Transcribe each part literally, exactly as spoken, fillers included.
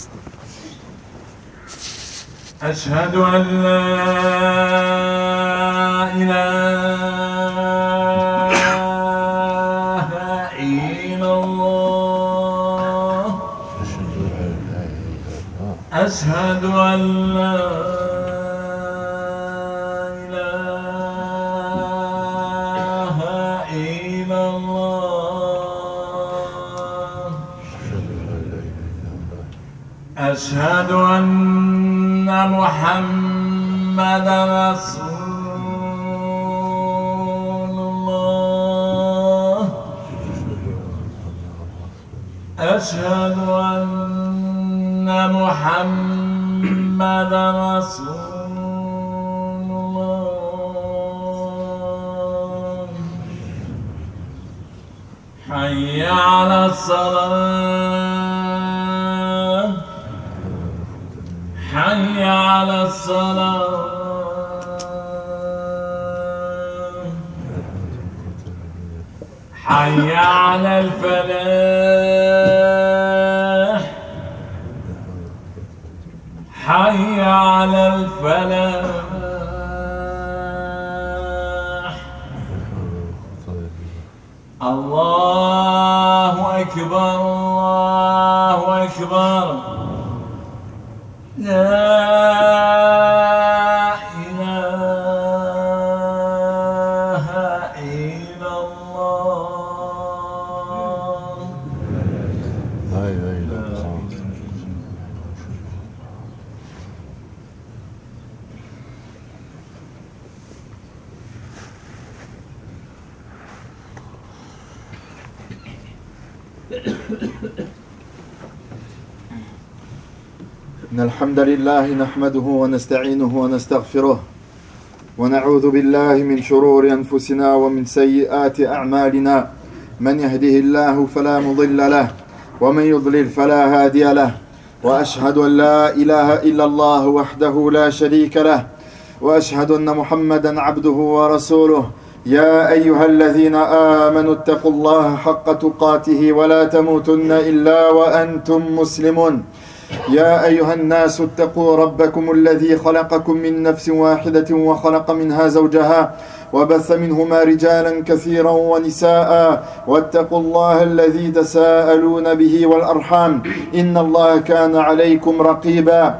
أشهد أن لا إله إلا الله أشهد أن لا إله إلا الله أشهد أن محمدا رسول الله أشهد أن محمدا رسول الله حي على الصلاة حي على الصلاة حي على الفلاح حي على الفلاح الله أكبر الله أكبر لا إله إلا الله لا إله إلا الله إن الحمد لله نحمده ونستعينه ونستغفره ونعوذ بالله من شرور أنفسنا ومن سيئات أعمالنا من يهده الله فلا مضل له ومن يضلل فلا هادي له وأشهد أن لا إله إلا الله وحده لا شريك له وأشهد أن محمدا عبده ورسوله يا أيها الذين آمنوا اتقوا الله حق تقاته ولا تموتن إلا وأنتم مسلمون يا أيها الناس اتقوا ربكم الذي خلقكم من نفس واحدة وخلق منها زوجها وبث منهما رجالا كثيرا ونساء واتقوا الله الذي تساءلون به والأرحام إن الله كان عليكم رقيبا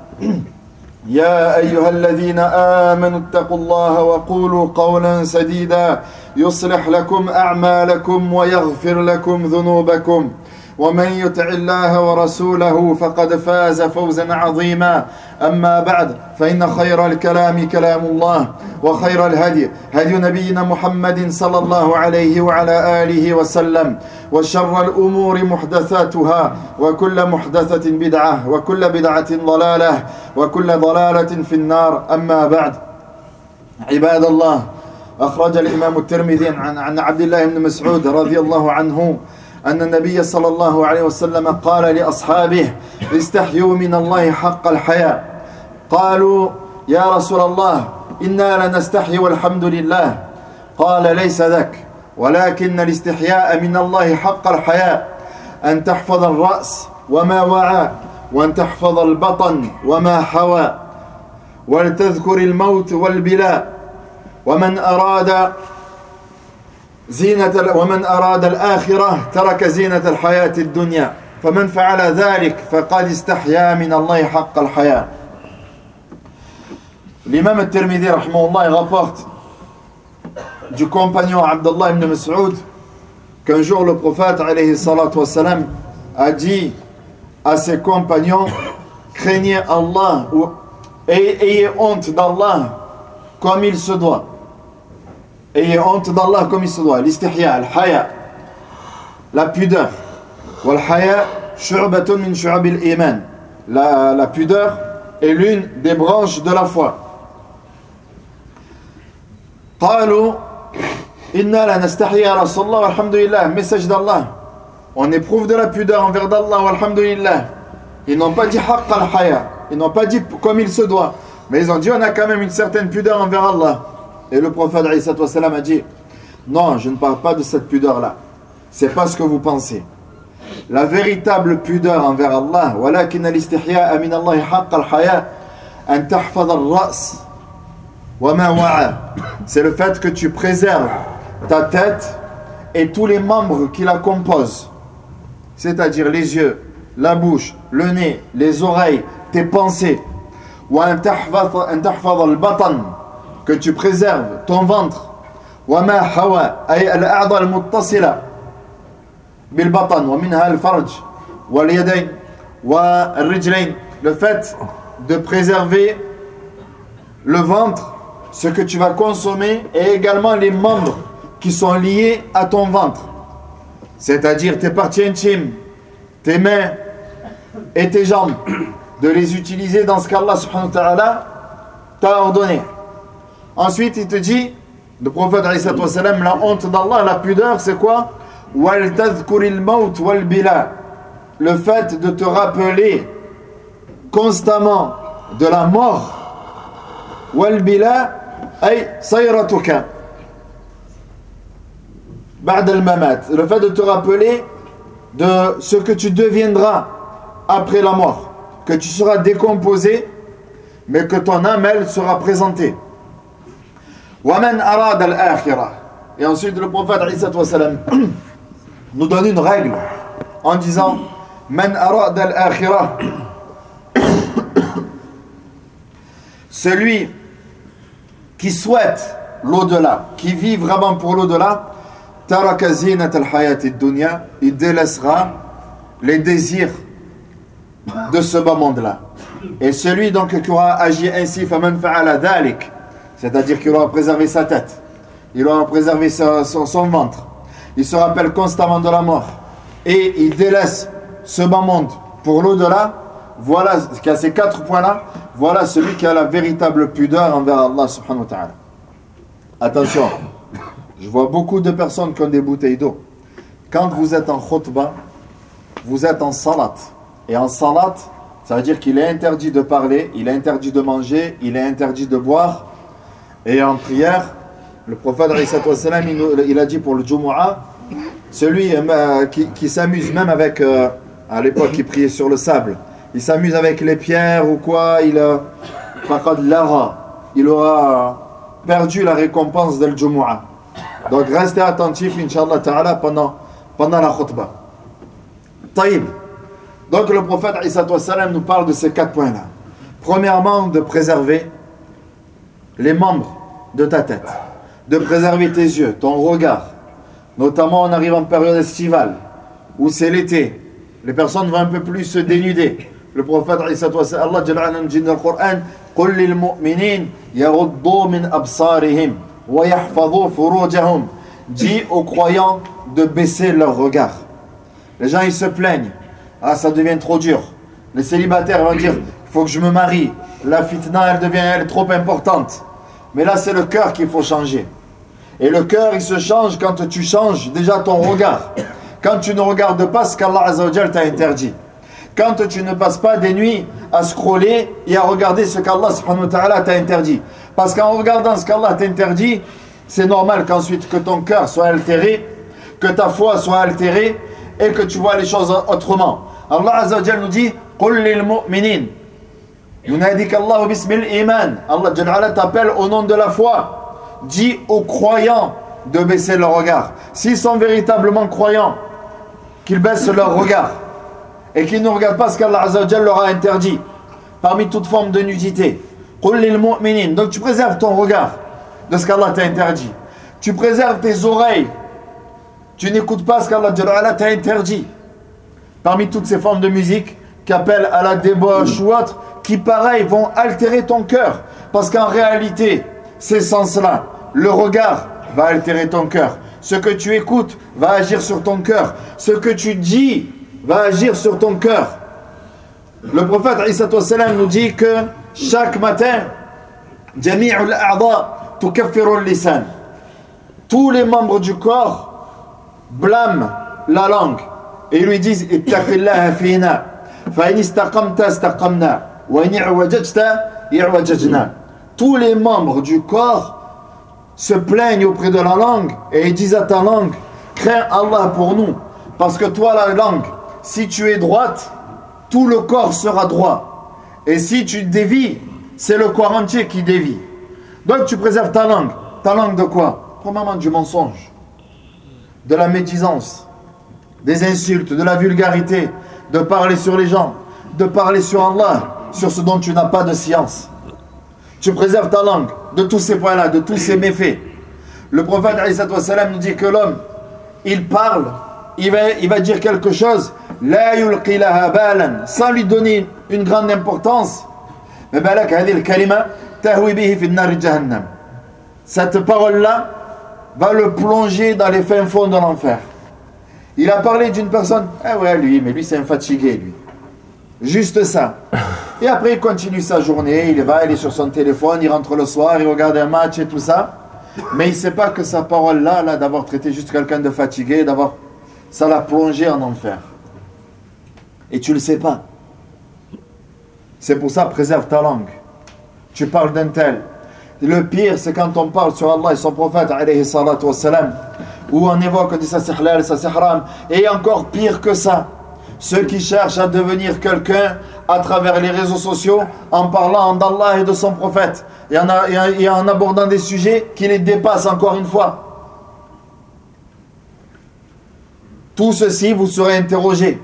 يا أيها الذين آمنوا اتقوا الله وقولوا قولا سديدا يصلح لكم أعمالكم ويغفر لكم ذنوبكم ومن يطع الله ورسوله فقد فاز فوزا عظيما أما بعد فإن خير الكلام كلام الله وخير الهدي هدي نبينا محمد صلى الله عليه وعلى آله وسلم وشر الأمور محدثاتها وكل محدثة بدعة وكل بدعة ضلالة وكل ضلالة في النار أما بعد عباد الله أخرج الإمام الترمذي عن, عن عبد الله بن مسعود رضي الله عنه أن النبي صلى الله عليه وسلم قال لأصحابه استحيوا من الله حق الحياء قالوا يا رسول الله إنا لنستحي والحمد لله قال ليس ذاك ولكن الاستحياء من الله حق الحياء أن تحفظ الرأس وما وعى وأن تحفظ البطن وما حوى ولتذكر الموت والبلاء ومن أراد زينة ومن أراد الآخرة ترك زينة الحياة الدنيا فمن فعل ذلك فقد استحيا من الله حق الحياة. L'imam al-Tirmidhi rahimahullah rapporte du compagnon Abdullah ibn Mas'ud qu'un jour le prophète alayhi salatu wassalam a dit à ses compagnons craignez Allah et ayez honte d'Allah comme il se doit. Ayez honte d'Allah comme il se doit. L'istihya, al-haya, la pudeur. Wal-haya, shu'batun min shu'abil iman. La, la pudeur est l'une des branches de la foi. قالوا إنا لا نستحي يا رسول الله والحمد لله. Message d'Allah. On éprouve de la pudeur envers d'Allah walhamdulillah. Ils n'ont pas dit haqq al-haya. Ils n'ont pas dit comme il se doit. Mais ils ont dit on a quand même une certaine pudeur envers Allah. Et le prophète a dit non, je ne parle pas de cette pudeur là, c'est pas ce que vous pensez. la véritable pudeur envers Allah, ولكن الاستحياء من الله حق الحياء أن تحفظ الرأس وما وعى. C'est le fait que tu préserves ta tête et tous les membres qui la composent, c'est-à-dire les yeux, la bouche, le nez, les oreilles, tes pensées. وأن تحفظ أن تحفظ البطن, que tu préserves ton ventre. وما حوى أي الأعضاء المتصلة بالبطن ومنها الفرج واليدين والرجلين. Le fait de préserver le ventre, ce que tu vas consommer, et également les membres qui sont liés à ton ventre, c'est-à-dire tes parties intimes, tes mains et tes jambes, de les utiliser dans ce qu'Allah subhanahu wa ta'ala t'a ordonné. Ensuite il te dit, le prophète alayhi salatu wa salam, la honte d'Allah, la pudeur, c'est quoi? Wal tadhkuril maut wal bila, le fait de te rappeler constamment de la mort. Wal bila ay sayratuka ba'da al mamat, le fait de te rappeler de ce que tu deviendras après la mort, que tu seras décomposé mais que ton âme elle sera présentée. وَمَنْ أَرَادَ الْآخِرَةِ, et ensuite le prophète alayhi salatu wa salam nous donne une règle en disant مَنْ أَرَادَ الْآخِرَةِ, celui qui souhaite l'au-delà, qui vit vraiment pour l'au-delà, تَرَكَ زِينَةَ الْحَيَاةِ الدُّنْيَا, il délaissera les désirs de ce bas monde-là. Et celui donc qui aura agi ainsi, فَمَنْ فَعَلَ ذَلِكَ, c'est-à-dire qu'il aura préservé sa tête, il aura préservé son, son, son ventre, il se rappelle constamment de la mort et il délaisse ce bas monde pour l'au-delà, voilà, qui a ces quatre points-là, voilà celui qui a la véritable pudeur envers Allah subhanahu wa ta'ala. Attention, je vois beaucoup de personnes qui ont des bouteilles d'eau. Quand vous êtes en khutbah, vous êtes en salat, et en salat, ça veut dire qu'il est interdit de parler, il est interdit de manger, il est interdit de boire. Et en prière, le prophète il, il a dit pour le Jumu'ah, celui euh, qui, qui s'amuse même avec, euh, à l'époque il priait sur le sable, il s'amuse avec les pierres ou quoi, il, euh, il aura perdu la récompense de le Jumu'ah. Donc restez attentifs, Inch'Allah Ta'ala, pendant, pendant la khutbah. Taïb. Donc le prophète nous parle de ces quatre points-là. Premièrement, de préserver les membres de ta tête, de préserver tes yeux, ton regard. Notamment on arrive en période estivale, où c'est l'été, les personnes vont un peu plus se dénuder. Le prophète Allah Jalla nous dit dans le Coran, قل للمؤمنين يغضوا من أبصارهم ويحفظوا فروجهم, dit aux croyants de baisser leur regard. Les gens ils se plaignent, ah ça devient trop dur. Les célibataires vont dire, il faut que je me marie, la fitna elle devient elle est trop importante. Mais là c'est le cœur qu'il faut changer. Et le cœur il se change quand tu changes déjà ton regard. Quand tu ne regardes pas ce qu'Allah Azza wa Jal t'a interdit. Quand tu ne passes pas des nuits à scroller et à regarder ce qu'Allah subhanahu wa ta'ala t'a interdit. Parce qu'en regardant ce qu'Allah t'a interdit, c'est normal qu'ensuite que ton cœur soit altéré, que ta foi soit altérée et que tu vois les choses autrement. Allah Azza wa Jal nous dit قُلْ لِلْمُؤْمِنِينَ يُنَادِكَ اللَّهُ بِاسْمِ الْإِيمَانِ. Allah Jalla t'appelle au nom de la foi. Dis aux croyants de baisser leur regard. S'ils sont véritablement croyants, qu'ils baissent leur regard et qu'ils ne regardent pas ce qu'Allah Azza wa Jal leur a interdit parmi toute forme de nudité. قُلْ لِلْمُؤْمِنِينَ. Donc tu préserves ton regard de ce qu'Allah t'a interdit. Tu préserves tes oreilles. Tu n'écoutes pas ce qu'Allah Jalla t'a interdit. Parmi toutes ces formes de musique qui appellent à la débauche ou autres, qui pareil vont altérer ton cœur. Parce qu'en réalité, ces sens-là, le regard va altérer ton cœur. Ce que tu écoutes va agir sur ton cœur. Ce que tu dis va agir sur ton cœur. Le prophète nous dit que chaque matin, jami'ul a'dha tukaffiru al-lisan. Tous les membres du corps blâment la langue et lui disent ittaqillaha fina fa in istaqamta istaqamna wa in i'wajajta i'wajajna. Tous les membres du corps se plaignent auprès de la langue et ils disent à ta langue, crains Allah pour nous, parce que toi la langue si tu es droite, tout le corps sera droit. Et si tu dévis, c'est le corps entier qui dévie. Donc tu préserves ta langue. Ta langue de quoi? Premièrement, du mensonge, de la médisance, des insultes, de la vulgarité, de parler sur les gens, de parler sur Allah, sur ce dont tu n'as pas de science. Tu préserves ta langue de tous ces points-là, de tous ces méfaits. Le prophète alayhi salam nous dit que l'homme, il parle, il va, il va dire quelque chose, la yulqi laha balan, sans lui donner une grande importance. Mais balak hadhihi al-kalima tahwi bihi fi an-nar jahannam. Cette parole-là va le plonger dans les fins fonds de l'enfer. Il a parlé d'une personne, ah ouais lui, mais lui c'est un fatigué lui. Juste ça. Et après il continue sa journée, il va, il est sur son téléphone, il rentre le soir, il regarde un match et tout ça. Mais il ne sait pas que sa parole-là, là, d'avoir traité juste quelqu'un de fatigué, d'avoir, ça l'a plongé en enfer. Et tu ne le sais pas. C'est pour ça, préserve ta langue. Tu parles d'un tel. Le pire, c'est quand on parle sur Allah et son prophète, alayhi salatu wassalam, où on évoque, on dit ça c'est halal, ça c'est haram. Et encore pire que ça, ceux qui cherchent à devenir quelqu'un à travers les réseaux sociaux en parlant d'Allah et de son prophète. Et en, a, et en abordant des sujets qui les dépassent encore une fois. Tout ceci, vous serez interrogé.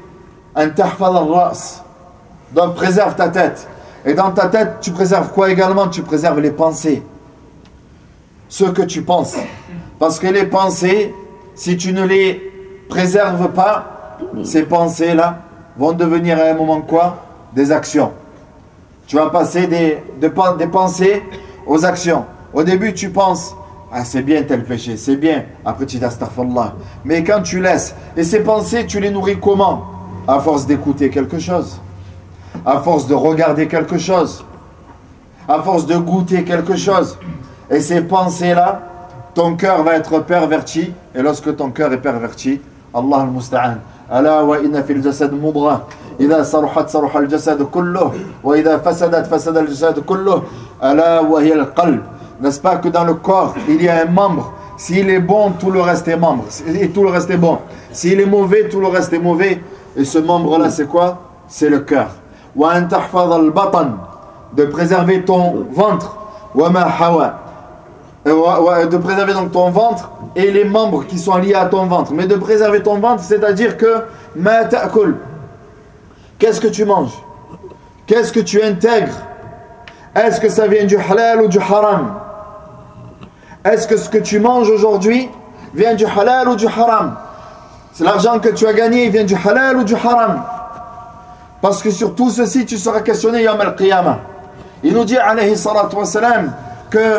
Donc préserve ta tête. Et dans ta tête, tu préserves quoi également? Tu préserves les pensées. Ce que tu penses. Parce que les pensées, si tu ne les préserves pas, ces pensées-là vont devenir à un moment quoi? Des actions. Tu vas passer des, des, des pensées aux actions. Au début, tu penses, ah c'est bien tel péché, c'est bien. Après, tu dis astaghfirullah. Mais quand tu laisses, et ces pensées, tu les nourris comment? À force d'écouter quelque chose, à force de regarder quelque chose, à force de goûter quelque chose. Et ces pensées-là, ton cœur va être perverti. Et lorsque ton cœur est perverti, Allah al-Musta'an. Ala wa inna fil jasad mudghah. إذا صرحت صرح الجسد كله وإذا فسدت فسد الجسد كله ألا وهي القلب. N'est-ce pas que dans le corps il y a un membre, s'il est bon tout le reste est membre et tout le reste est bon, s'il est mauvais tout le reste est mauvais. Et ce membre là c'est quoi? C'est le cœur. وأن تحفظ البطن, de préserver ton ventre, وما حوى, de préserver donc ton ventre et les membres qui sont liés à ton ventre. Mais de préserver ton ventre, c'est-à-dire que ما تأكل, qu'est-ce que tu manges? Qu'est-ce que tu intègres? Est-ce que ça vient du halal ou du haram? Est-ce que ce que tu manges aujourd'hui vient du halal ou du haram? C'est l'argent que tu as gagné, il vient du halal ou du haram? Parce que sur tout ceci, tu seras questionné yawm al-qiyamah. Il nous dit, alayhi salatu wa salam, que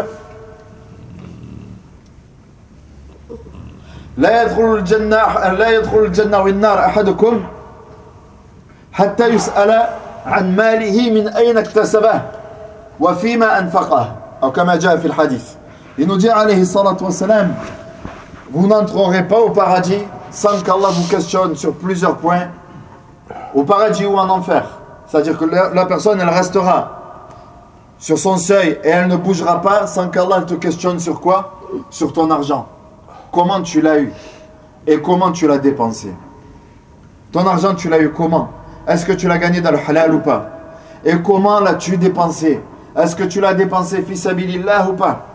لا يدخل الجنة لا يدخل الجنة والنار أحدكم حتى يسأل عن ماله من أين اكتسبه وفيما أنفقه أو كما جاء في الحديث. Il nous dit alayhi salatu wa salam, vous n'entrerez pas au paradis sans qu'Allah vous questionne sur plusieurs points, au paradis ou en enfer. C'est-à-dire que la, la personne elle restera sur son seuil et elle ne bougera pas sans qu'Allah te questionne sur quoi? Sur ton argent. Comment tu l'as eu et comment tu l'as dépensé. Ton argent tu l'as eu comment? Est-ce que tu l'as gagné dans le halal ou pas? Et comment l'as-tu dépensé? Est-ce que tu l'as dépensé fi sabilillah ou pas?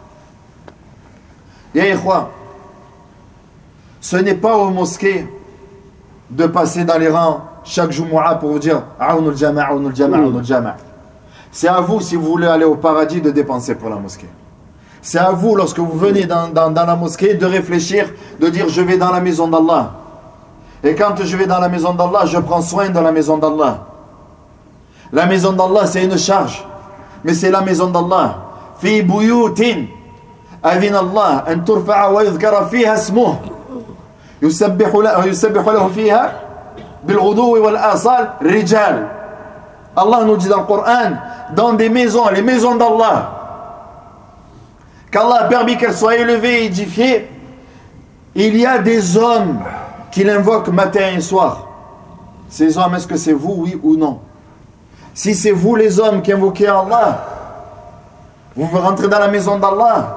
Ya ikhwa, ce n'est pas aux mosquées de passer dans les rangs chaque Jumu'ah pour vous dire Aounul Jama', Aounul Jama', Aounul Jama'. C'est à vous, si vous voulez aller au paradis, de dépenser pour la mosquée. C'est à vous, lorsque vous venez dans, dans, dans la mosquée, de réfléchir, de dire je vais dans la maison d'Allah. Et quand je vais dans la maison d'Allah, je prends soin de la maison d'Allah. La maison d'Allah, c'est une charge. Mais c'est la maison d'Allah. Fi buyutin adhina Allah an turfa'a wa yudhkara fiha ismuhu yusabbihu lahu yusabbihu lahu fiha bil ghuduwi wal asal rijal. Allah nous dit dans le Coran, dans des maisons, les maisons d'Allah, qu'Allah a permis qu'elles soient élevées et édifiées, il y a des hommes qui l'invoquent matin et soir. Ces hommes, est-ce que c'est vous, oui ou non? Si c'est vous les hommes qui invoquez Allah, vous rentrez dans la maison d'Allah,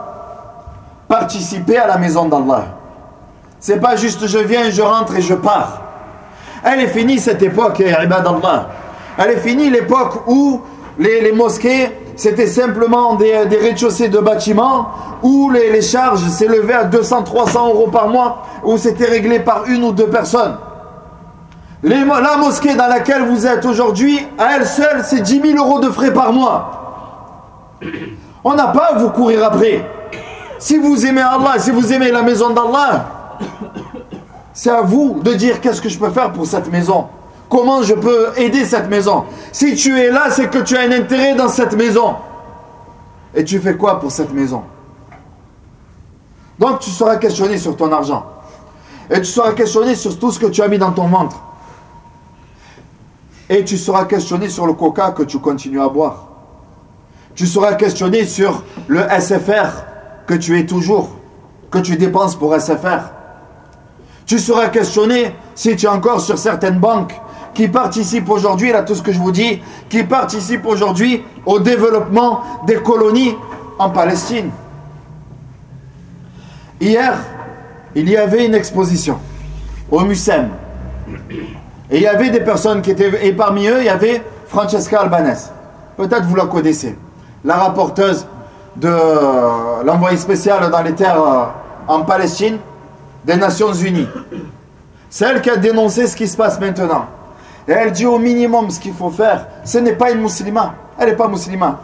participez à la maison d'Allah. C'est pas juste je viens, je rentre et je pars. Elle est finie cette époque, ibadallah. Elle est finie l'époque où les, les mosquées, c'était simplement des, des rez-de-chaussée de bâtiments, où les, les charges s'élevaient à deux cents à trois cents euros par mois, où c'était réglé par une ou deux personnes. Les, la mosquée dans laquelle vous êtes aujourd'hui, à elle seule, c'est dix mille euros de frais par mois. On n'a pas à vous courir après. Si vous aimez Allah, si vous aimez la maison d'Allah, c'est à vous de dire qu'est-ce que je peux faire pour cette maison. Comment je peux aider cette maison. Si tu es là, c'est que tu as un intérêt dans cette maison. Et tu fais quoi pour cette maison? Donc tu seras questionné sur ton argent. Et tu seras questionné sur tout ce que tu as mis dans ton ventre. Et tu seras questionné sur le coca que tu continues à boire. Tu seras questionné sur le S F R que tu es toujours, que tu dépenses pour S F R. Tu seras questionné si tu es encore sur certaines banques qui participent aujourd'hui, là tout ce que je vous dis, qui participent aujourd'hui au développement des colonies en Palestine. Hier, il y avait une exposition au Mucem. Et il y avait des personnes qui étaient, et parmi eux, il y avait Francesca Albanese. Peut-être vous la connaissez. La rapporteuse de euh, l'envoyé spécial dans les terres euh, en Palestine des Nations Unies. C'est elle qui a dénoncé ce qui se passe maintenant. Et elle dit au minimum ce qu'il faut faire. Ce n'est pas une musulmane. Elle n'est pas musulmane.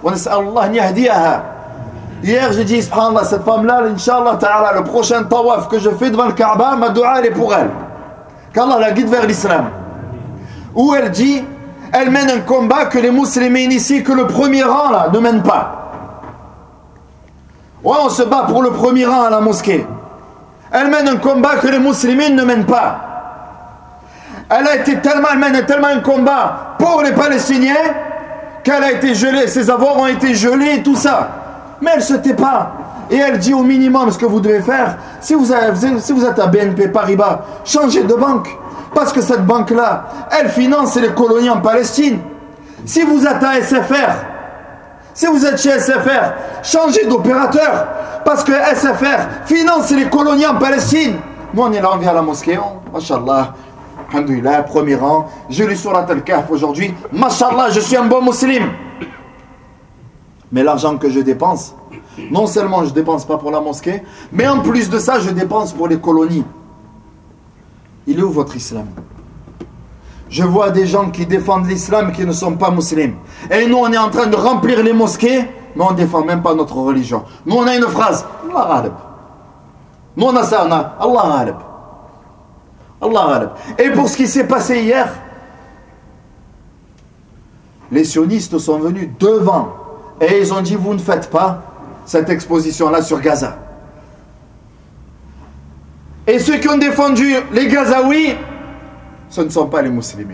Hier, j'ai dit, subhanallah, cette femme-là, Inch'Allah ta'ala, le prochain tawaf que je fais devant le Kaaba, ma dua, elle est pour elle. Qu'Allah la guide vers l'islam. Où elle dit, elle mène un combat que les musulmans ici, que le premier rang là, ne mène pas. Ouais, on se bat pour le premier rang à la mosquée. Elle mène un combat que les musulmans ne mènent pas. Elle a été tellement, elle mène tellement un combat pour les Palestiniens qu'elle a été gelée, ses avoirs ont été gelés et tout ça. Mais elle ne se tait pas. Et elle dit au minimum ce que vous devez faire. Si vous, avez, si vous êtes à B N P Paribas, changez de banque. Parce que cette banque-là, elle finance les colonies en Palestine. Si vous êtes à S F R, si vous êtes chez S F R, changez d'opérateur. Parce que S F R finance les colonies en Palestine. Nous, on est là, on vient à la mosquée. On, Mashallah, alhamdoulilah, premier rang. Je lis sur la Al-Kahf aujourd'hui. Mashallah, je suis un bon musulman. Mais l'argent que je dépense, non seulement je ne dépense pas pour la mosquée, mais en plus de ça, je dépense pour les colonies. Il est où votre islam? Je vois des gens qui défendent l'islam qui ne sont pas musulmans. Et nous, on est en train de remplir les mosquées, mais on ne défend même pas notre religion. Nous, on a une phrase, Allah ghalib. Nous, on a ça, on a Allah ghalib. Allah ghalib. Et pour ce qui s'est passé hier, les sionistes sont venus devant et ils ont dit, vous ne faites pas cette exposition-là sur Gaza. Et ceux qui ont défendu les Gazaouis, ce ne sont pas les musulmans.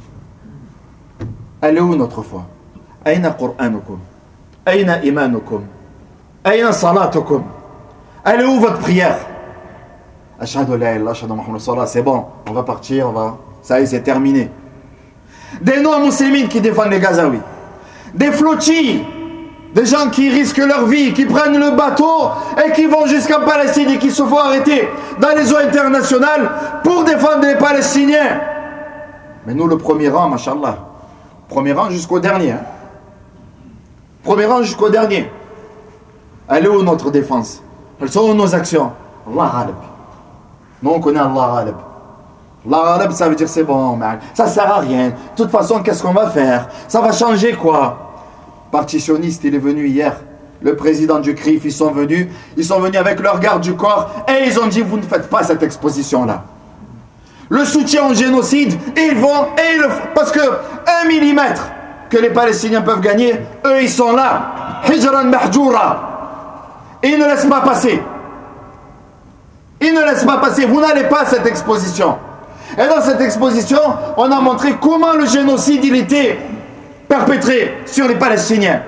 Elle est où notre foi? Aïna Qur'anukum? Aïna imanukum? Aïna salatukum? Elle est où votre prière? Ashhadu la ilaha illallah, c'est bon, on va partir, on va... ça y est, c'est terminé. Des non-musulmans qui défendent les Gazaouis. Des flottilles. Des gens qui risquent leur vie, qui prennent le bateau et qui vont jusqu'en Palestine et qui se font arrêter dans les eaux internationales pour défendre les Palestiniens. Mais nous, le premier rang, mashallah. Premier rang jusqu'au dernier. Hein. Premier rang jusqu'au dernier. Elle est où notre défense? Elles sont où nos actions? Allah ghalib. Nous, on connaît Allah ghalib. Allah ghalib, ça veut dire c'est bon, man. Ça sert à rien. De toute façon, qu'est-ce qu'on va faire? Ça va changer quoi? Parti sioniste, il est venu hier. Le président du C R I F, ils sont venus. Ils sont venus avec leur garde du corps et ils ont dit, vous ne faites pas cette exposition-là. Le soutien au génocide, ils vont, et ils le font. Parce que un millimètre que les Palestiniens peuvent gagner, eux, ils sont là. Hijran mahjoura. Et ils ne laissent pas passer. Ils ne laissent pas passer. Vous n'allez pas à cette exposition. Et dans cette exposition, on a montré comment le génocide, il était perpétré sur les Palestiniens.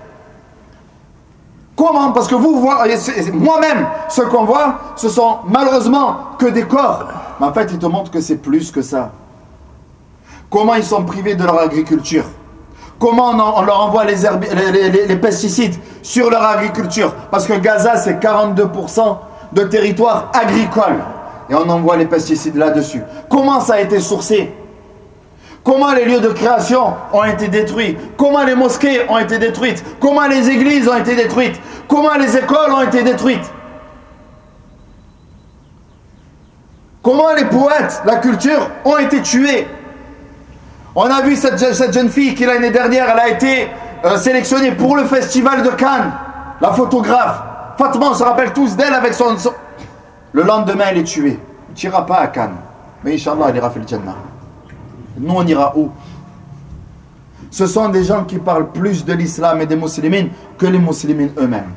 Comment? Parce que vous voyez, moi-même, ce qu'on voit, ce sont malheureusement que des corps. Mais en fait, ils te montrent que c'est plus que ça. Comment ils sont privés de leur agriculture. Comment on, en, on leur envoie les, herbi, les, les, les pesticides sur leur agriculture. Parce que Gaza, c'est quarante-deux pour cent de territoire agricole. Et on envoie les pesticides là-dessus. Comment ça a été sourcé? Comment les lieux de création ont été détruits? Comment les mosquées ont été détruites? Comment les églises ont été détruites? Comment les écoles ont été détruites? Comment les poètes, la culture ont été tués? On a vu cette, cette jeune fille qui l'année dernière, elle a été euh, sélectionnée pour le festival de Cannes, la photographe. Fatma, on se rappelle tous d'elle avec son, son... Le lendemain, elle est tuée. Tu n'iras pas à Cannes, mais Inch'Allah, elle ira faire le Jannah. Nous, on ira où? Ce sont des gens qui parlent plus de l'islam et des musulmans que les musulmans eux-mêmes.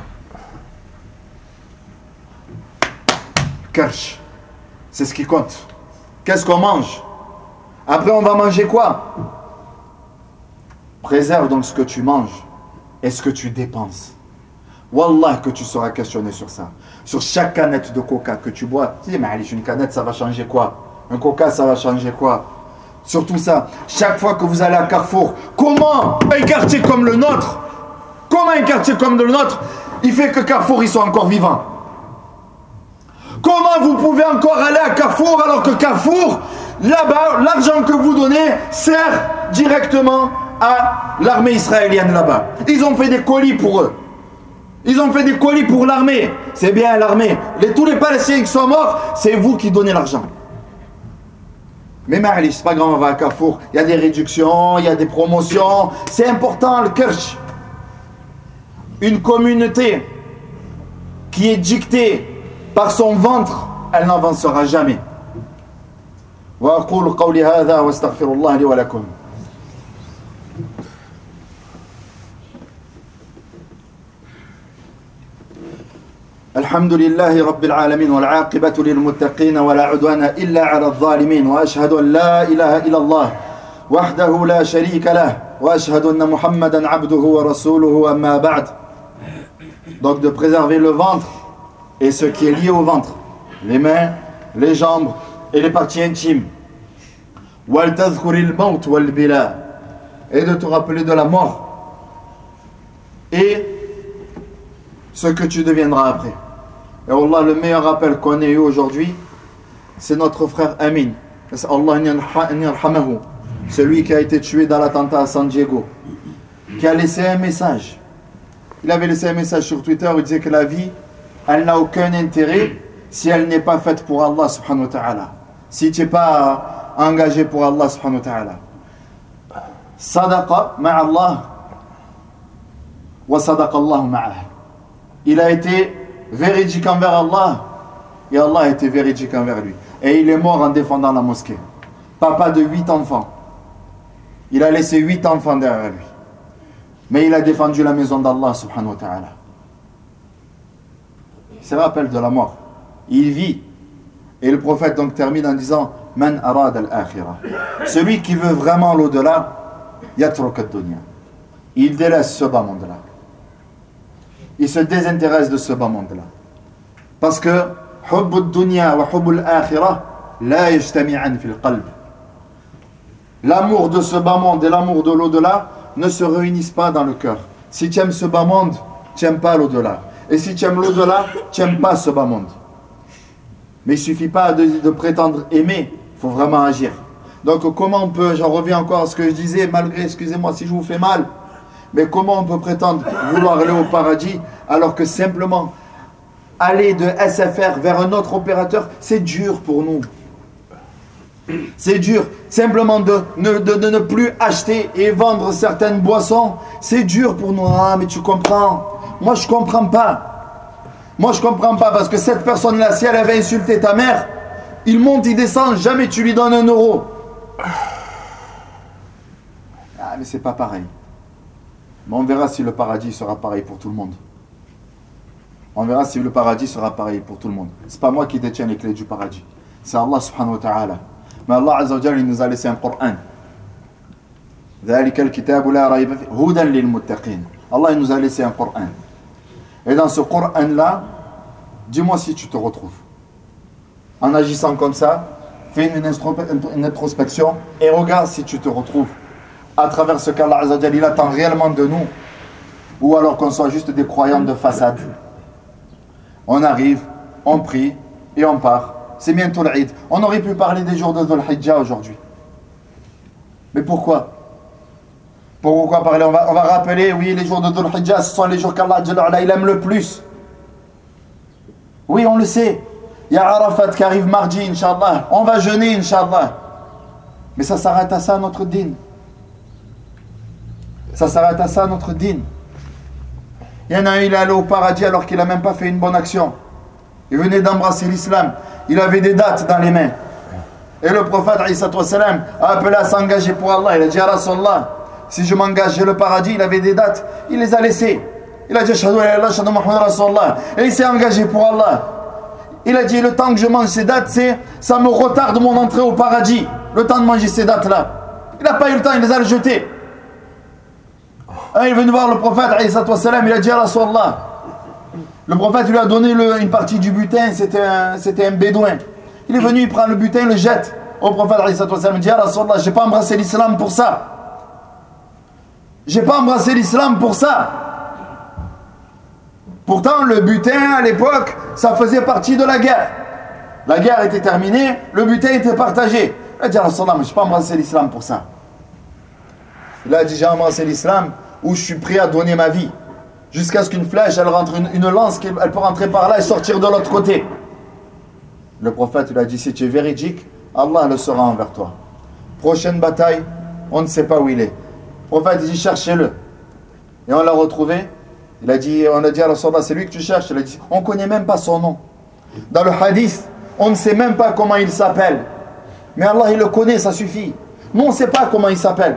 Kirsch, c'est ce qui compte. Qu'est-ce qu'on mange? Après, on va manger quoi? Préserve donc ce que tu manges et ce que tu dépenses. Wallah que tu seras questionné sur ça. Sur chaque canette de coca que tu bois. Tu dis, mais allez, une canette, ça va changer quoi? Un coca, ça va changer quoi? Surtout ça, chaque fois que vous allez à Carrefour, comment un quartier comme le nôtre, comment un quartier comme le nôtre, il fait que Carrefour, ils sont encore vivants? Comment vous pouvez encore aller à Carrefour alors que Carrefour, là-bas, l'argent que vous donnez sert directement à l'armée israélienne là-bas. Ils ont fait des colis pour eux. Ils ont fait des colis pour l'armée. C'est bien l'armée. Les, tous les Palestiniens qui sont morts, c'est vous qui donnez l'argent. Mais Ma'ali, c'est pas grave, on va à Carrefour. Il y a des réductions, il y a des promotions. C'est important, le kirsch. Une communauté qui est dictée par son ventre, elle n'avancera jamais. Wa aqulu qawli hadha wa astaghfirullah li wa lakum. الحمد لله رب العالمين والعاقبة للمتقين ولا عدوان إلا على الظالمين وأشهد أن لا إله إلا الله وحده لا شريك له وأشهد أن محمدا عبده ورسوله أما بعد. Donc de préserver le ventre et ce qui est lié au ventre, les mains, les jambes et les parties intimes. وَلْتَذْكُرِ الْمَوْتِ وَالْبِلَى, et de te rappeler de la mort et ce que tu deviendras après. Et Allah, le meilleur rappel qu'on ait eu aujourd'hui, c'est notre frère Amin. Celui qui a été tué dans l'attentat à San Diego, qui a laissé un message. Il avait laissé un message sur Twitter où il disait que la vie, elle n'a aucun intérêt si elle n'est pas faite pour Allah subhanahu wa ta'ala. Si tu n'es pas engagé pour Allah subhanahu wa ta'ala. Sadaqa ma'allah wa sadaqa Allah ma'ah. Il a été véridique envers Allah et Allah a été véridique envers lui. Et il est mort en défendant la mosquée. Papa de huit enfants. Il a laissé huit enfants derrière lui. Mais il a défendu la maison d'Allah subhanahu wa ta'ala. Il se rappelle de la mort. Il vit. Et le prophète donc termine en disant Man arad al-akhirah. Celui qui veut vraiment l'au-delà, yatruk ad-dunya. Il délaisse ce bas monde-là. Il se désintéresse de ce bas monde-là. Parce que حب الدنيا وحب الآخرة لا يجتمعان في القلب. L'amour de ce bas monde et l'amour de l'au-delà ne se réunissent pas dans le cœur. Si tu aimes ce bas monde, tu n'aimes pas l'au-delà. Et si tu aimes l'au-delà, tu n'aimes pas ce bas monde. Mais il ne suffit pas de, de prétendre aimer, il faut vraiment agir. Donc comment on peut, j'en reviens encore à ce que je disais, malgré, excusez-moi si je vous fais mal, mais comment on peut prétendre vouloir aller au paradis alors que simplement aller de S F R vers un autre opérateur, c'est dur pour nous. C'est dur. Simplement de, de, de, de ne plus acheter et vendre certaines boissons, c'est dur pour nous. Ah, mais tu comprends. Moi, je ne comprends pas. Moi, je ne comprends pas parce que cette personne-là, si elle avait insulté ta mère, il monte, il descend, jamais tu lui donnes un euro. Ah, mais c'est pas pareil. Mais on verra si le paradis sera pareil pour tout le monde. On verra si le paradis sera pareil pour tout le monde. C'est pas moi qui détiens les clés du paradis. C'est Allah subhanahu wa ta'ala. Mais Allah azza wa jalla, il nous a laissé un Coran. ذلك الكتاب لا ريب فيه هدى للمتقين. Allah il nous a laissé un Coran. Et dans ce Coran-là, dis-moi si tu te retrouves. En agissant comme ça, fais une, une introspection et regarde si tu te retrouves à travers ce qu'Allah azza wa jalla il attend réellement de nous, ou alors qu'on soit juste des croyants de façade. On arrive, on prie et on part. C'est bientôt l'Eid. On aurait pu parler des jours de Dhul Hijjah aujourd'hui. Mais pourquoi? Pourquoi parler? On va, on va rappeler, oui, les jours de Dhul Hijjah, ce sont les jours qu'Allah il aime le plus. Oui, on le sait. Il y a Arafat qui arrive mardi, Inch'Allah. On va jeûner, Inch'Allah. Mais ça s'arrête à ça, notre dîne. Ça s'arrête à ça, notre dîne. Il y en a un, il est allé au paradis alors qu'il n'a même pas fait une bonne action. Il venait d'embrasser l'islam. Il avait des dates dans les mains. Et le prophète a appelé à s'engager pour Allah. Il a dit à Rasulallah, si je m'engage, j'ai le paradis. Il avait des dates. Il les a laissées. Il a dit Ashhadu an la ilaha illallah, ashhadu anna Muhammadan Rasulullah. Et il s'est engagé pour Allah. Il a dit le temps que je mange ces dates, c'est, ça me retarde mon entrée au paradis. Le temps de manger ces dates-là. Il n'a pas eu le temps, il les a jetées. Il est venu voir le prophète, il a dit à Rasulallah. Le prophète lui a donné le, une partie du butin, c'était un, c'était un bédouin. Il est venu, il prend le butin, il le jette au prophète, il dit à Rasulallah, je n'ai pas embrassé l'islam pour ça. J'ai pas embrassé l'islam pour ça. Pourtant, le butin à l'époque, ça faisait partie de la guerre. La guerre était terminée, le butin était partagé. Il a dit à Rasulallah, mais je n'ai pas embrassé l'islam pour ça. Il a dit, j'ai embrassé l'islam où je suis prêt à donner ma vie. Jusqu'à ce qu'une flèche, elle rentre, une, une lance, elle peut rentrer par là et sortir de l'autre côté. Le prophète lui a dit, si tu es véridique, Allah le sera envers toi. Prochaine bataille, on ne sait pas où il est. Le prophète dit, cherchez-le. Et on l'a retrouvé. Il a dit, on a dit à Rasulallah, c'est lui que tu cherches. Il a dit, on ne connaît même pas son nom. Dans le hadith, on ne sait même pas comment il s'appelle. Mais Allah, il le connaît, ça suffit. Nous, on ne sait pas comment il s'appelle.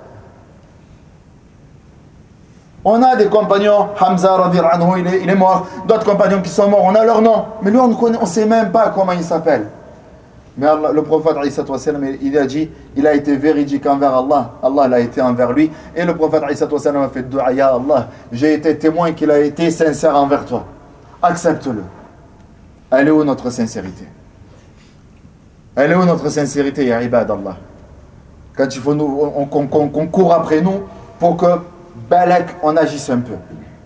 On a des compagnons, Hamza, radiyallahu anhu, il est, il est mort. D'autres compagnons qui sont morts, on a leur nom. Mais lui, on ne sait même pas comment il s'appelle. Mais Allah, le prophète, il a dit, il a été véridique envers Allah. Allah l'a été envers lui. Et le prophète, a fait dua, ya Allah, j'ai été témoin qu'il a été sincère envers toi. Accepte-le. Elle est où notre sincérité? Elle est où notre sincérité, ya ibad Allah? Quand il faut nous, on, on, on, on court après nous pour que Balak, on agisse un peu.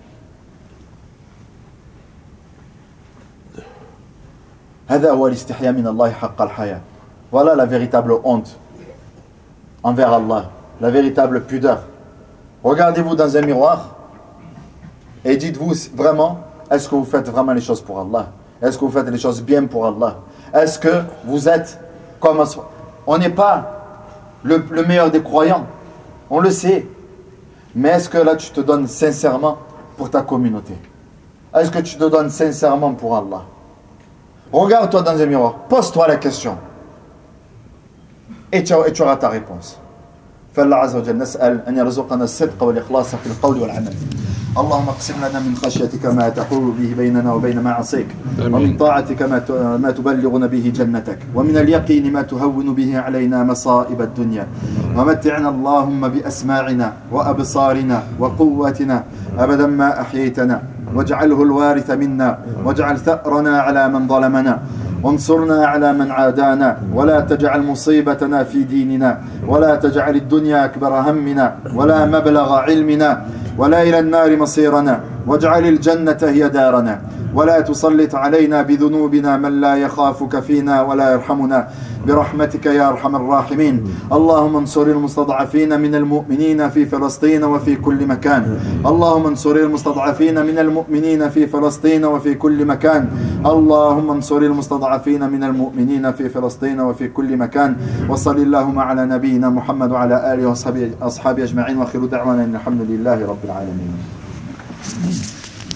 Voilà la véritable honte envers Allah, la véritable pudeur. Regardez-vous dans un miroir et dites-vous vraiment, est-ce que vous faites vraiment les choses pour Allah? Est-ce que vous faites les choses bien pour Allah? Est-ce que vous êtes comme... On n'est pas le, le meilleur des croyants, on le sait. Mais est-ce que là tu te donnes sincèrement pour ta communauté? Est-ce que tu te donnes sincèrement pour Allah? Regarde-toi dans un miroir, pose-toi la question et tu, et tu auras ta réponse. فالله عز وجل نسأل أن يرزقنا الصدق والإخلاص في القول والعمل. اللهم اقسم لنا من خشيتك ما تحول به بيننا وبين معاصيك ومن طاعتك ما ما تبلغنا به جنتك ومن اليقين ما تهون به علينا مصائب الدنيا ومتعنا اللهم بأسماعنا وأبصارنا وقوتنا أبدا ما أحييتنا واجعله الوارث منا واجعل ثأرنا على من ظلمنا وانصرنا على من عادانا ولا تجعل مصيبتنا في ديننا ولا تجعل الدنيا أكبر همنا ولا مبلغ علمنا ولا إلى النار مصيرنا واجعل الجنة هي دارنا ولا تسلط علينا بذنوبنا من لا يخافك فينا ولا يرحمنا برحمتك يا أرحم الراحمين. اللهم انصر المستضعفين من المؤمنين في فلسطين وفي كل مكان. اللهم انصر المستضعفين من المؤمنين في فلسطين وفي كل مكان. اللهم انصر المستضعفين من المؤمنين في فلسطين وفي كل مكان. وصل اللهم على نبينا محمد وعلى آله وأصحابه أجمعين وآخر دعوانا أن الحمد لله رب العالمين.